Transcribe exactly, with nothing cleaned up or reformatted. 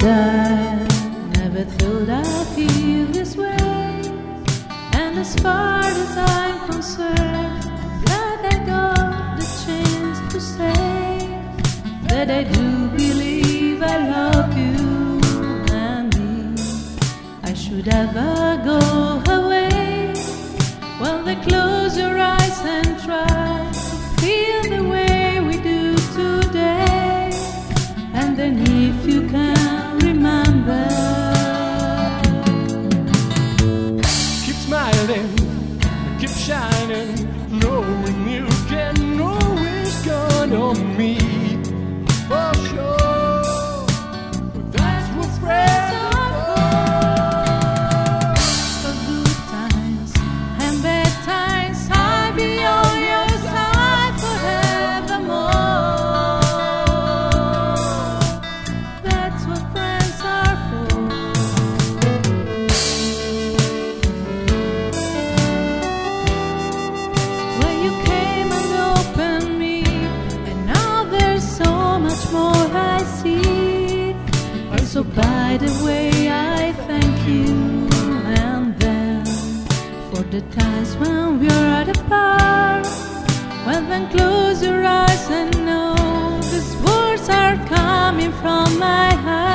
I never thought I'd feel this way. And as far as I'm concerned, I'm glad I got the chance to say that I do believe I love you. And if I should ever go away, well, then close your eyes and try to feel the way we do today. And then if you can remember, keep smiling, keep shining, knowing you can always count on me. For sure, that's what friends are for. For good times and bad times, I'll be on your side forevermore. That's what friends are for. Well, you came and opened me, and now there's so much more I see. And so by the way, I thank you. And then for the times when we're at apart, well, then close your eyes and know these words are coming from my heart.